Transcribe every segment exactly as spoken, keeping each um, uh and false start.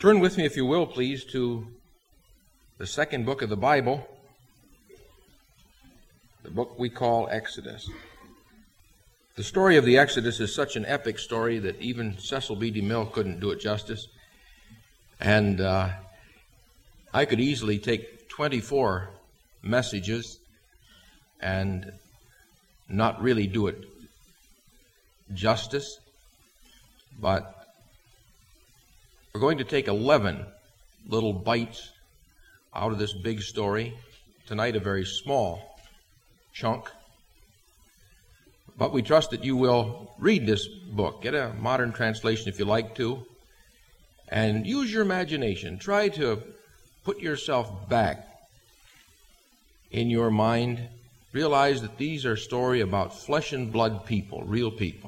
Turn with me, if you will, please, to the second book of the Bible, the book we call Exodus. The story of the Exodus is such an epic story that even Cecil B. DeMille couldn't do it justice. And uh, I could easily take twenty-four messages and not really do it justice. But we're going to take eleven little bites out of this big story. Tonight, a very small chunk. But we trust that you will read this book. Get a modern translation if you like to. And use your imagination. Try to put yourself back in your mind. Realize that these are stories about flesh and blood people, real people.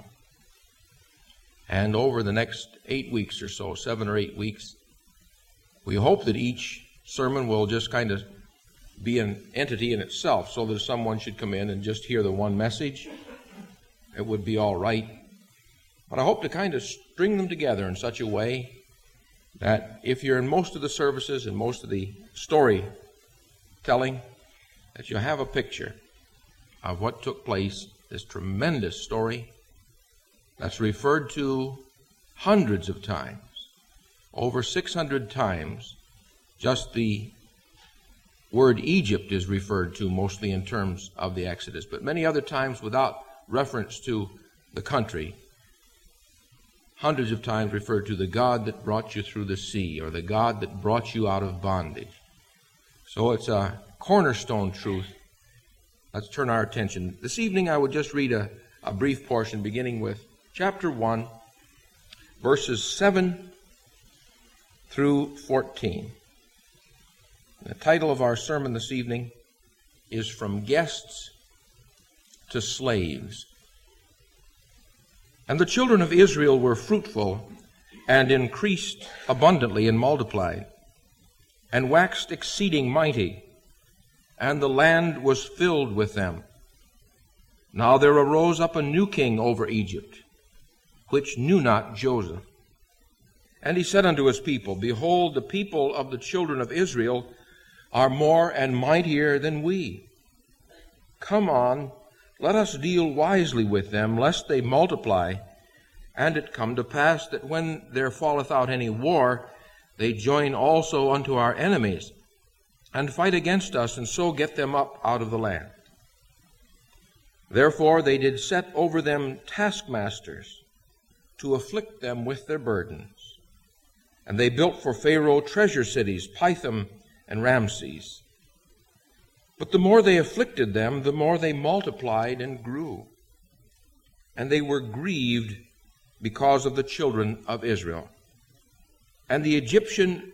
And over the next eight weeks or so, seven or eight weeks, we hope that each sermon will just kind of be an entity in itself, so that if someone should come in and just hear the one message, it would be all right. But I hope to kind of string them together in such a way that if you're in most of the services and most of the storytelling, that you have a picture of what took place, this tremendous story that's referred to hundreds of times, over six hundred times. Just the word Egypt is referred to mostly in terms of the Exodus, but many other times without reference to the country. Hundreds of times referred to the God that brought you through the sea, or the God that brought you out of bondage. So it's a cornerstone truth. Let's turn our attention. This evening I would just read a, a brief portion beginning with chapter one, verses seven through fourteen. The title of our sermon this evening is From Guests to Slaves. And the children of Israel were fruitful and increased abundantly and multiplied, and waxed exceeding mighty, and the land was filled with them. Now there arose up a new king over Egypt, which knew not Joseph. And he said unto his people, Behold, the people of the children of Israel are more and mightier than we. Come on, let us deal wisely with them, lest they multiply. And it come to pass that when there falleth out any war, they join also unto our enemies, and fight against us, and so get them up out of the land. Therefore they did set over them taskmasters, to afflict them with their burdens. And they built for Pharaoh treasure cities, Pithom and Ramses. But the more they afflicted them, the more they multiplied and grew. And they were grieved because of the children of Israel. And the Egyptian,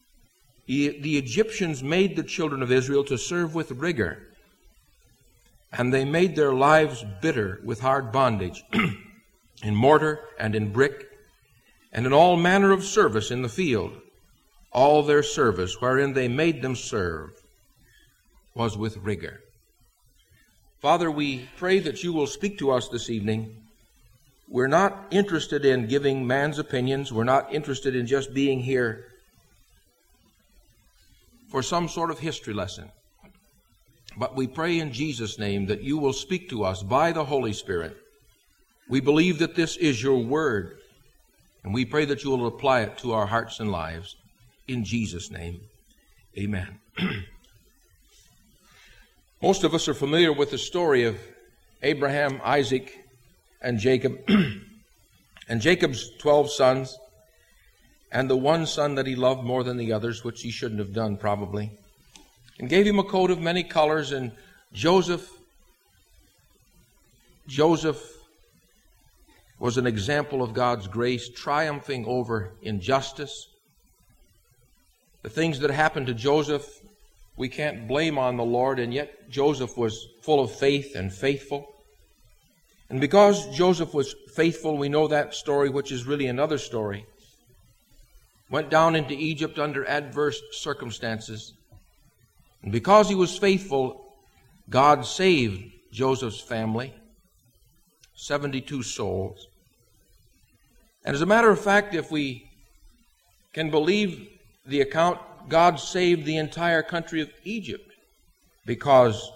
the Egyptians made the children of Israel to serve with rigor. And they made their lives bitter with hard bondage, in mortar and in brick, and in all manner of service in the field. All their service wherein they made them serve was with rigor. Father, we pray that you will speak to us this evening. We're not interested in giving man's opinions. We're not interested in just being here for some sort of history lesson. But we pray in Jesus' name that you will speak to us by the Holy Spirit. We believe that this is your word, and we pray that you will apply it to our hearts and lives. In Jesus' name, amen. Most of us are familiar with the story of Abraham, Isaac, and Jacob, and Jacob's twelve sons, and the one son that he loved more than the others, which he shouldn't have done probably, and gave him a coat of many colors. And Joseph, Joseph was an example of God's grace, triumphing over injustice. The things that happened to Joseph, we can't blame on the Lord, and yet Joseph was full of faith and faithful. And because Joseph was faithful, we know that story, which is really another story. Went down into Egypt under adverse circumstances. And because he was faithful, God saved Joseph's family, seventy-two souls. And as a matter of fact, if we can believe the account God saved the entire country of Egypt because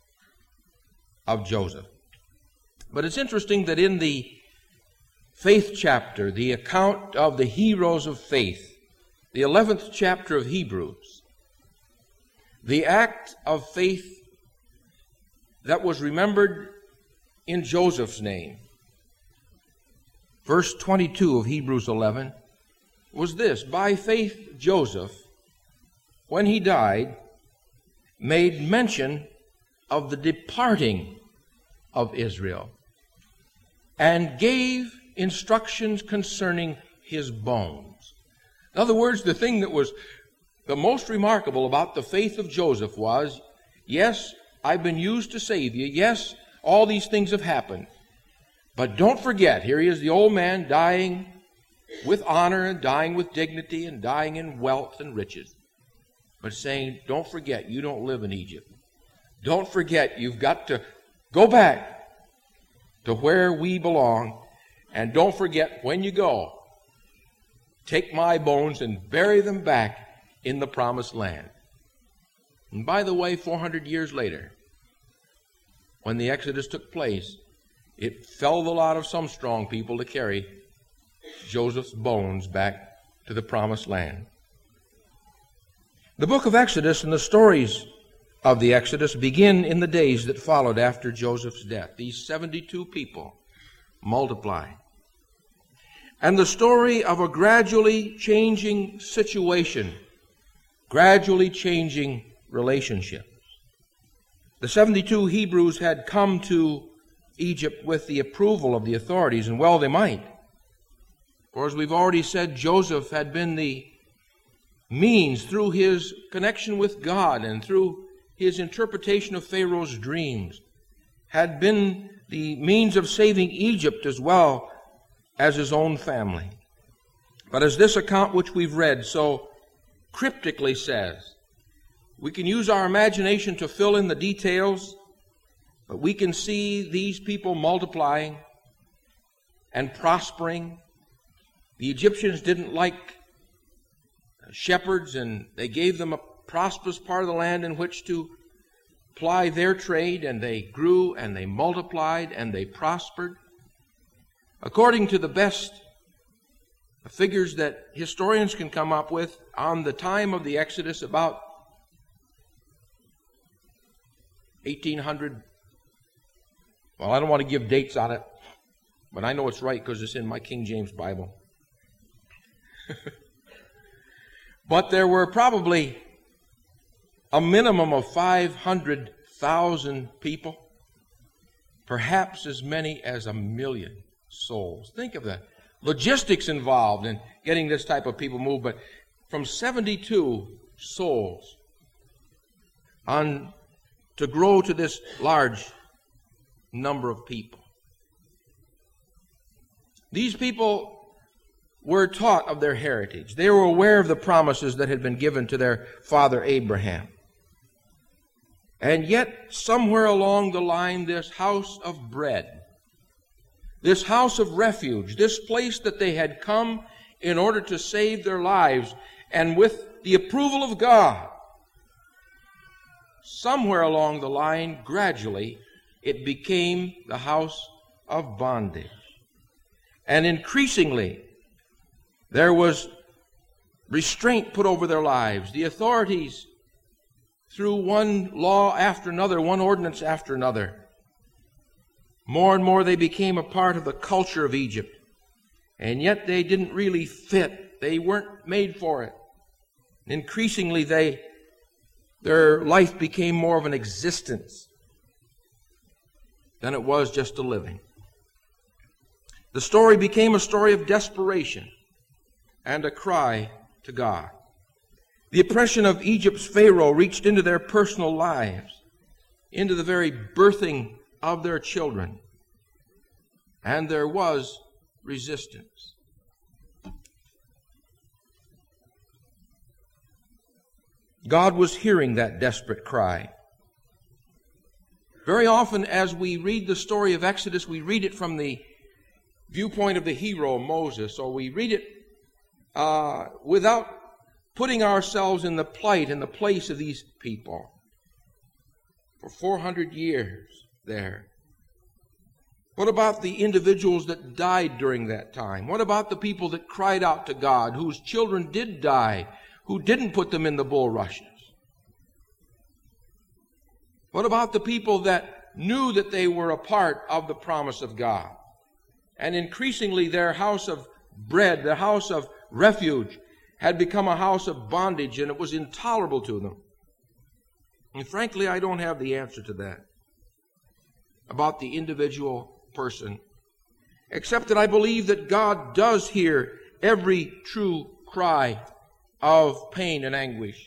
of Joseph. But it's interesting that in the faith chapter, the account of the heroes of faith, the eleventh chapter of Hebrews, the act of faith that was remembered in Joseph's name, verse twenty-two of Hebrews eleven, was this: by faith Joseph, when he died, made mention of the departing of Israel, and gave instructions concerning his bones. In other words, the thing that was the most remarkable about the faith of Joseph was, yes, I've been used to save you. Yes, all these things have happened. But don't forget, here he is, the old man, dying with honor and dying with dignity and dying in wealth and riches. But saying, don't forget, you don't live in Egypt. Don't forget, you've got to go back to where we belong. And don't forget, when you go, take my bones and bury them back in the promised land. And by the way, four hundred years later, when the Exodus took place, it fell the lot of some strong people to carry Joseph's bones back to the promised land. The book of Exodus and the stories of the Exodus begin in the days that followed after Joseph's death. These seventy-two people multiply. And the story of a gradually changing situation, gradually changing relationships. The seventy-two Hebrews had come to Egypt with the approval of the authorities, and well they might. For as we've already said, Joseph had been the means, through his connection with God and through his interpretation of Pharaoh's dreams, had been the means of saving Egypt as well as his own family. But as this account which we've read so cryptically says, we can use our imagination to fill in the details, but we can see these people multiplying and prospering. The Egyptians didn't like shepherds, and they gave them a prosperous part of the land in which to ply their trade, and they grew and they multiplied and they prospered. According to the best figures that historians can come up with, on the time of the Exodus, about eighteen hundred, well, I don't want to give dates on it, but I know it's right because it's in my King James Bible. But there were probably a minimum of five hundred thousand people, perhaps as many as a million souls. Think of the logistics involved in getting this type of people moved, but from seventy-two souls on to grow to this large number of people. These people were taught of their heritage. They were aware of the promises that had been given to their father Abraham. And yet, somewhere along the line, this house of bread, this house of refuge, this place that they had come in order to save their lives, and with the approval of God, somewhere along the line, gradually, it became the house of bondage. And increasingly, there was restraint put over their lives. The authorities, through one law after another, one ordinance after another, more and more they became a part of the culture of Egypt. And yet they didn't really fit. They weren't made for it. Increasingly, they, their life became more of an existence than it was just a living. The story became a story of desperation and a cry to God. The oppression of Egypt's Pharaoh reached into their personal lives, into the very birthing of their children, and there was resistance. God was hearing that desperate cry. Very often as we read the story of Exodus, we read it from the viewpoint of the hero Moses, or we read it uh, without putting ourselves in the plight, in the place of these people. For four hundred years there. What about the individuals that died during that time? What about the people that cried out to God, whose children did die, who didn't put them in the bulrushes? What about the people that knew that they were a part of the promise of God? And increasingly their house of bread, their house of refuge, had become a house of bondage, and it was intolerable to them. And frankly, I don't have the answer to that about the individual person, except that I believe that God does hear every true cry of pain and anguish.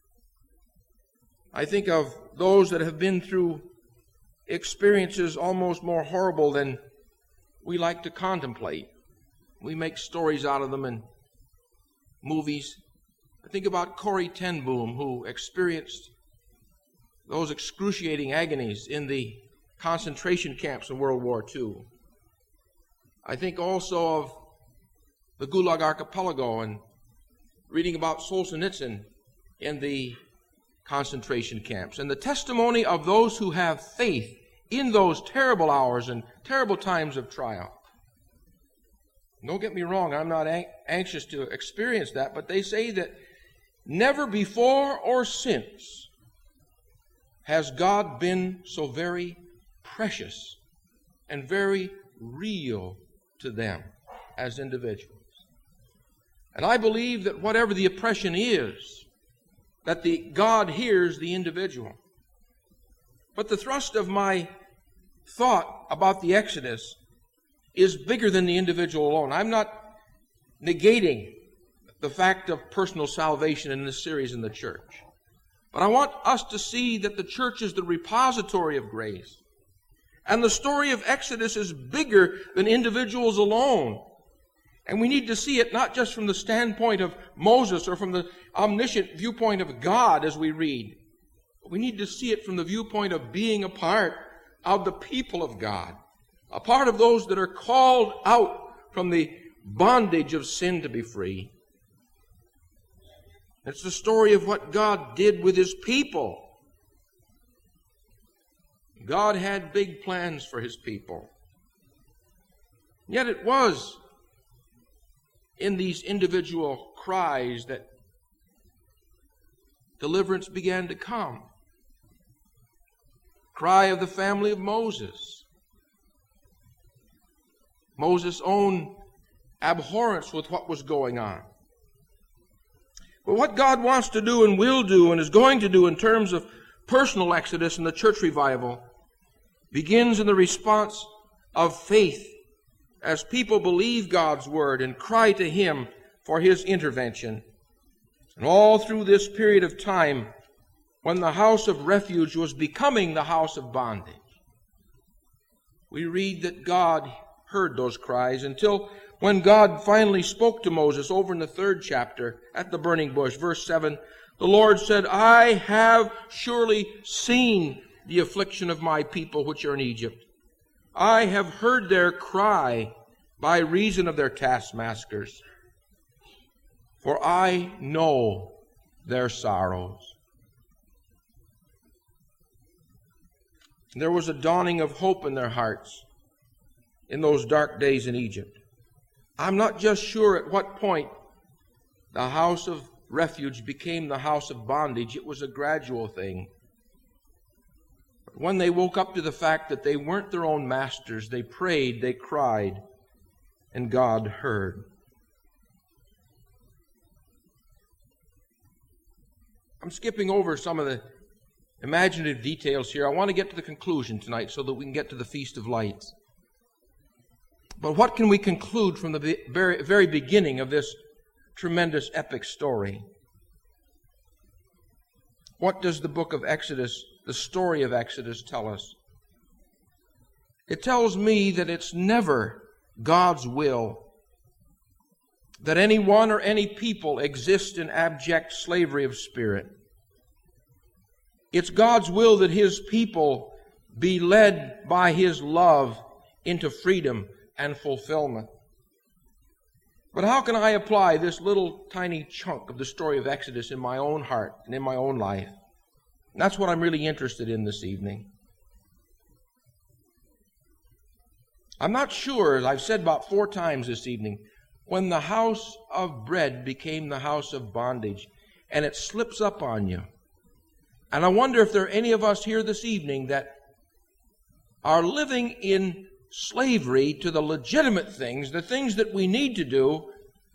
I think of those that have been through experiences almost more horrible than we like to contemplate. We make stories out of them in movies. I think about Corrie ten Boom, who experienced those excruciating agonies in the concentration camps in World War Two. I think also of the Gulag Archipelago and reading about Solzhenitsyn in the concentration camps, and the testimony of those who have faith in those terrible hours and terrible times of trial. Don't get me wrong, I'm not an- anxious to experience that, but they say that never before or since has God been so very precious and very real to them as individuals. And I believe that whatever the oppression is, that the God hears the individual. But the thrust of my thought about the Exodus is bigger than the individual alone. I'm not negating the fact of personal salvation in this series in the church. But I want us to see that the church is the repository of grace. And the story of Exodus is bigger than individuals alone. And we need to see it not just from the standpoint of Moses or from the omniscient viewpoint of God as we read. But we need to see it from the viewpoint of being a part of the people of God. A part of those that are called out from the bondage of sin to be free. It's the story of what God did with His people. God had big plans for His people. Yet it was in these individual cries that deliverance began to come. Cry of the family of Moses. Moses' own abhorrence with what was going on. But what God wants to do and will do and is going to do in terms of personal exodus and the church revival begins in the response of faith as people believe God's word and cry to Him for His intervention. And all through this period of time when the house of refuge was becoming the house of bondage, we read that God heard those cries until when God finally spoke to Moses over in the third chapter at the burning bush, verse seven, the Lord said, I have surely seen the affliction of my people which are in Egypt. I have heard their cry by reason of their taskmasters, for I know their sorrows. There was a dawning of hope in their hearts in those dark days in Egypt. I'm not just sure at what point the house of refuge became the house of bondage. It was a gradual thing. But when they woke up to the fact that they weren't their own masters, they prayed, they cried, and God heard. I'm skipping over some of the imaginative details here. I want to get to the conclusion tonight so that we can get to the Feast of Lights. But what can we conclude from the very, very beginning of this tremendous epic story? What does the book of Exodus, the story of Exodus, tell us? It tells me that it's never God's will that anyone or any people exist in abject slavery of spirit. It's God's will that His people be led by His love into freedom and fulfillment. But how can I apply this little tiny chunk of the story of Exodus in my own heart and in my own life? And that's what I'm really interested in this evening. I'm not sure, as I've said about four times this evening, when the house of bread became the house of bondage, and it slips up on you. And I wonder if there are any of us here this evening that are living in slavery to the legitimate things, the things that we need to do,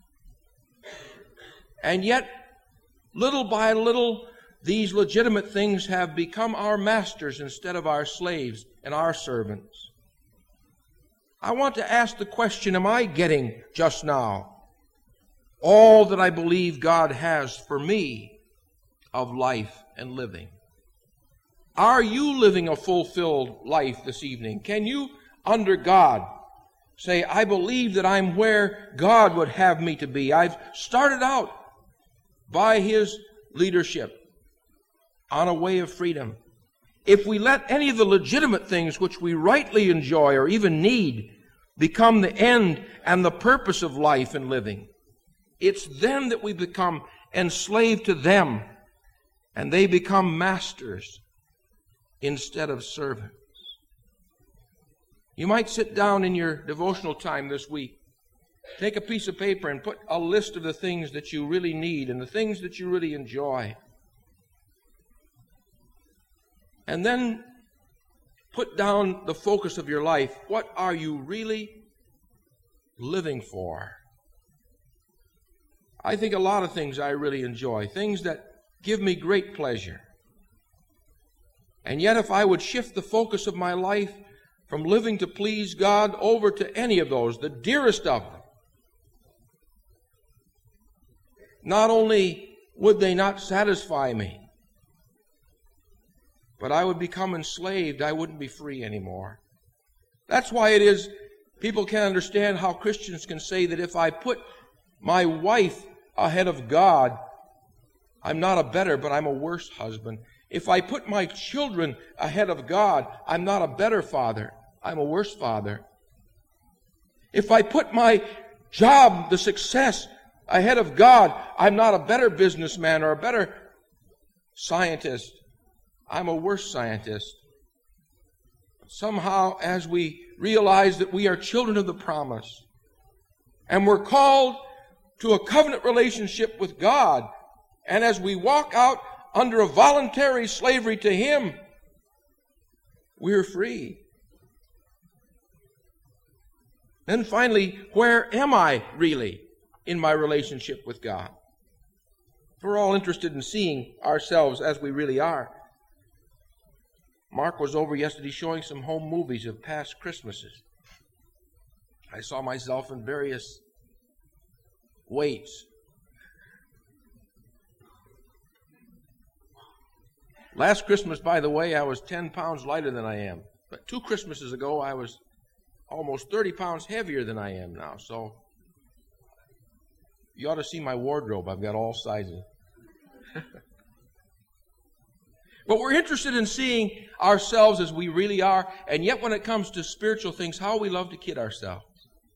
and yet, little by little, these legitimate things have become our masters instead of our slaves and our servants. I want to ask the question, am I getting just now all that I believe God has for me of life and living? Are you living a fulfilled life this evening? Can you, under God, say, I believe that I'm where God would have me to be? I've started out by His leadership on a way of freedom. If we let any of the legitimate things which we rightly enjoy or even need become the end and the purpose of life and living, it's then that we become enslaved to them and they become masters instead of servants. You might sit down in your devotional time this week, take a piece of paper and put a list of the things that you really need and the things that you really enjoy. And then put down the focus of your life. What are you really living for? I think a lot of things I really enjoy, things that give me great pleasure. And yet if I would shift the focus of my life from living to please God over to any of those, the dearest of them, not only would they not satisfy me, but I would become enslaved. I wouldn't be free anymore. That's why it is people can't understand how Christians can say that if I put my wife ahead of God, I'm not a better, but I'm a worse husband. If I put my children ahead of God, I'm not a better father, I'm a worse father. If I put my job, the success, ahead of God, I'm not a better businessman or a better scientist, I'm a worse scientist. Somehow, as we realize that we are children of the promise, and we're called to a covenant relationship with God, and as we walk out under a voluntary slavery to Him, we're free. Then finally, where am I really in my relationship with God? We're all interested in seeing ourselves as we really are. Mark was over yesterday showing some home movies of past Christmases. I saw myself in various weights. Last Christmas, by the way, I was ten pounds lighter than I am. But two Christmases ago, I was almost thirty pounds heavier than I am now. So you ought to see my wardrobe. I've got all sizes. But we're interested in seeing ourselves as we really are, and yet when it comes to spiritual things, how we love to kid ourselves.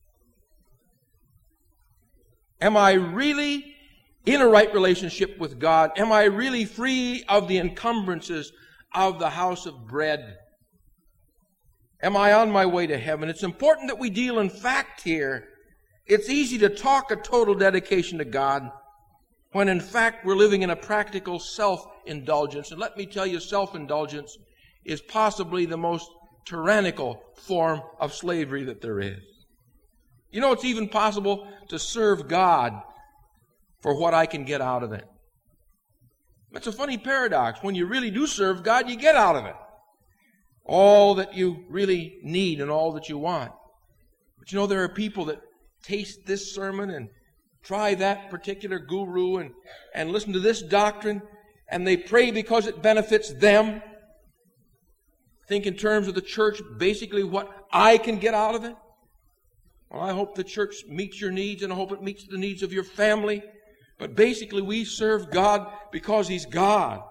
Am I really in a right relationship with God? Am I really free of the encumbrances of the house of bread? Am I on my way to heaven? It's important that we deal in fact here. It's easy to talk a total dedication to God when in fact we're living in a practical self-indulgence. And let me tell you, self-indulgence is possibly the most tyrannical form of slavery that there is. You know, it's even possible to serve God for what I can get out of it. It's a funny paradox. When you really do serve God, you get out of it all that you really need and all that you want. But you know, there are people that taste this sermon and try that particular guru and, and listen to this doctrine, and they pray because it benefits them. Think in terms of the church, basically what I can get out of it. Well, I hope the church meets your needs, and I hope it meets the needs of your family. But basically, we serve God because He's God.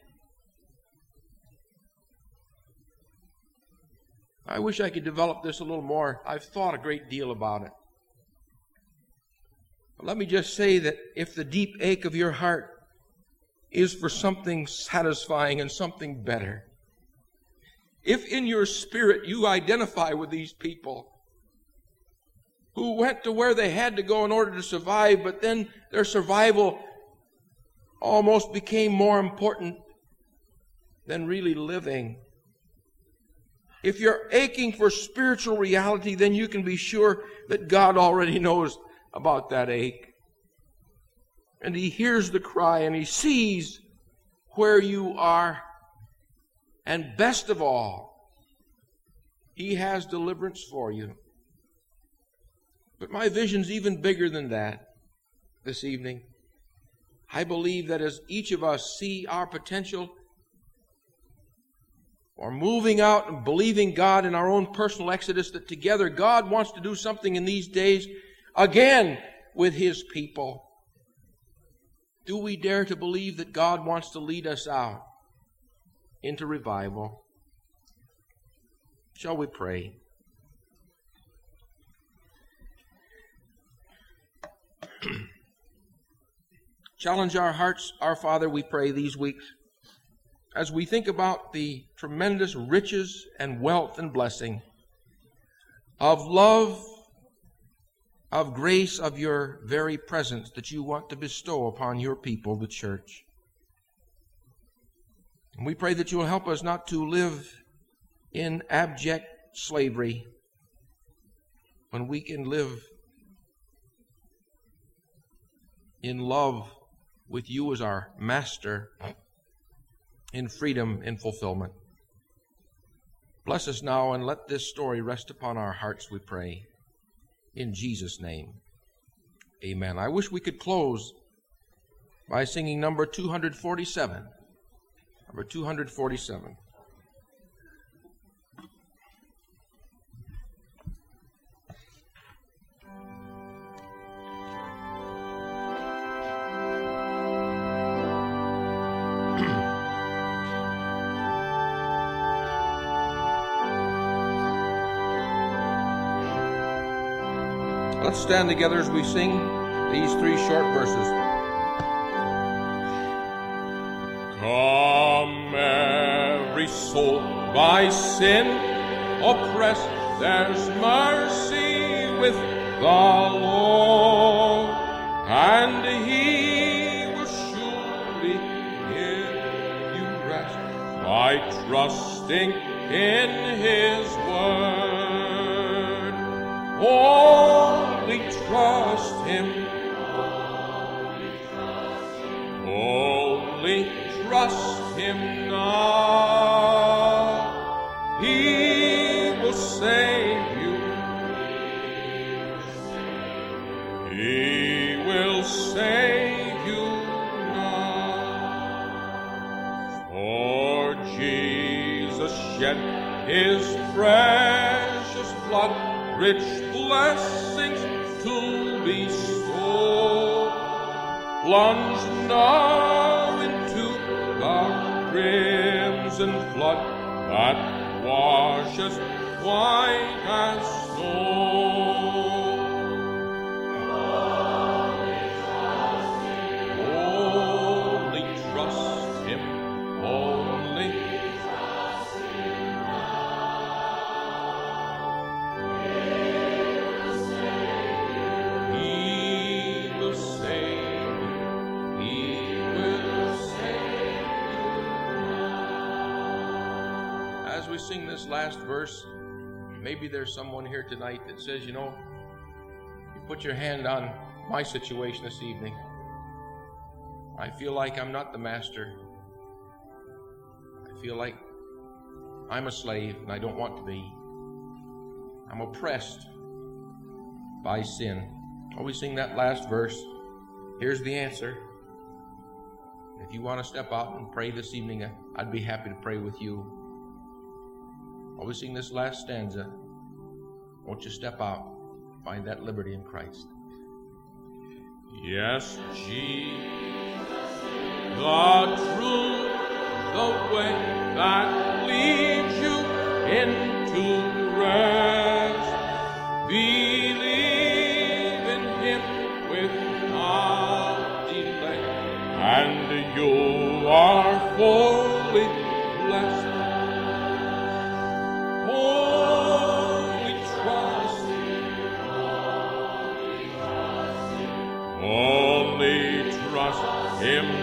I wish I could develop this a little more. I've thought a great deal about it. Let me just say that if the deep ache of your heart is for something satisfying and something better, if in your spirit you identify with these people who went to where they had to go in order to survive, but then their survival almost became more important than really living. If you're aching for spiritual reality, then you can be sure that God already knows about that ache. And He hears the cry and He sees where you are. And best of all, He has deliverance for you. But my vision's even bigger than that this evening. I believe that as each of us see our potential or moving out and believing God in our own personal exodus, that together God wants to do something in these days again with His people. Do we dare to believe that God wants to lead us out into revival? Shall we pray? Challenge our hearts, our Father, we pray these weeks, as we think about the tremendous riches and wealth and blessing of love, of grace, of your very presence that you want to bestow upon your people, the church. And we pray that you will help us not to live in abject slavery when we can live in love with you as our master, in freedom and fulfillment. Bless us now and let this story rest upon our hearts, we pray. In Jesus' name, amen. I wish we could close by singing number two forty-seven. Number two forty-seven. Let's stand together as we sing these three short verses. Come, every soul by sin oppressed, there's mercy with the Lord, and He will surely give you rest by trusting in His word. Only trust Him. Only trust Him now. He will save you. He will save you now. For Jesus shed His precious blood, rich blessings to bestow. Plunge now into the crimson flood that washes white as snow. Only trust Him, only trust Him now. He will save you. He will save you. As we sing this last verse, maybe there's someone here tonight that says, you know, you put your hand on my situation this evening. I feel like I'm not the master. I feel like I'm a slave and I don't want to be. I'm oppressed by sin. While we sing that last verse, here's the answer. If you want to step out and pray this evening, I'd be happy to pray with you. While we sing this last stanza, won't you step out, find that liberty in Christ. Yes, Jesus, the truth, the way that leads you into rest. Believe in Him with and you are fully blessed. Only trust Him, only trust Him